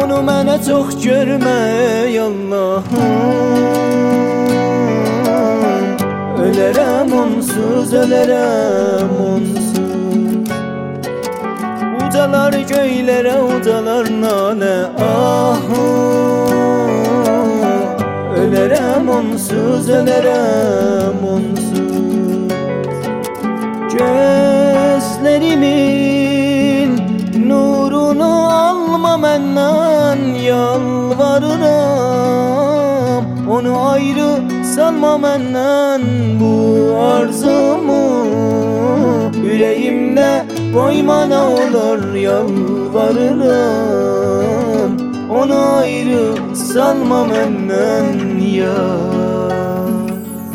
Onu mənə çox görmə ey Allahım. Ölərəm onsuz, ölərəm onsuz. Ucalar göylərə, ucalar nalə ahım. Ölərəm onsuz, ölərəm onsuz. Gözlərimin nurunu alma məndən, yalvarıram. Onu ayrı salma məndən, bu arzumu ürəyimdə qoyma nə olur, yalvarıram. Onu ayrı salma məndən yar.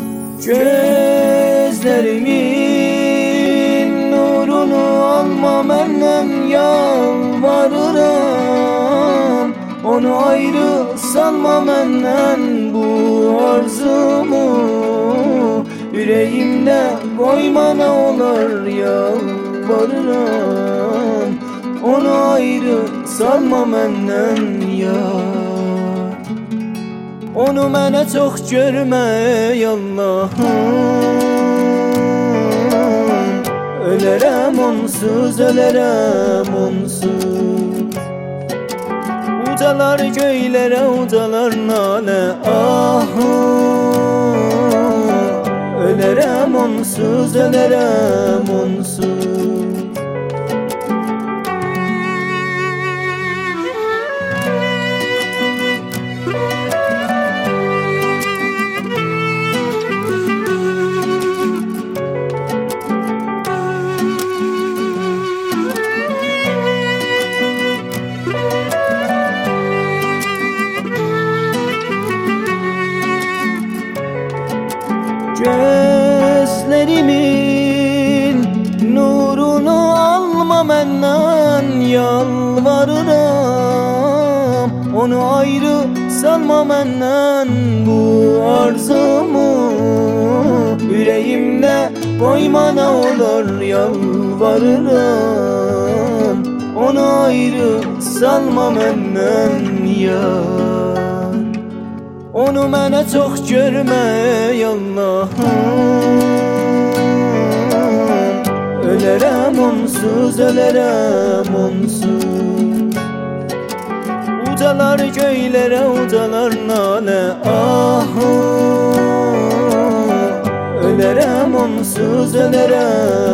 Gözlərimin nurunu alma məndən, yalvarıram. Onu ayrı salma məndən, bu arzumu ürəyimdə qoyma nə olur, yalvarıram. Onu ayrı salma məndən yar. Onu mənə çox görmə ey Allahım. Ölərəm onsuz, ölərəm onsuz. Ucalar göylərə, ucalar nalə ahım. Ölərəm onsuz, ölərəm onsuz. Gözlərimin nurunu alma məndən, yalvarıram. Onu ayrı salma məndən, bu arzumu ürəyimdə qoyma nə olur, yalvarıram. Onu ayrı salma məndən yar. Onu mənə çox görmə ey Allahım. Ölərəm onsuz, ölərəm onsuz. Ucalar göylərə, ucalar nalə ahım. Ölərəm onsuz, ölərəm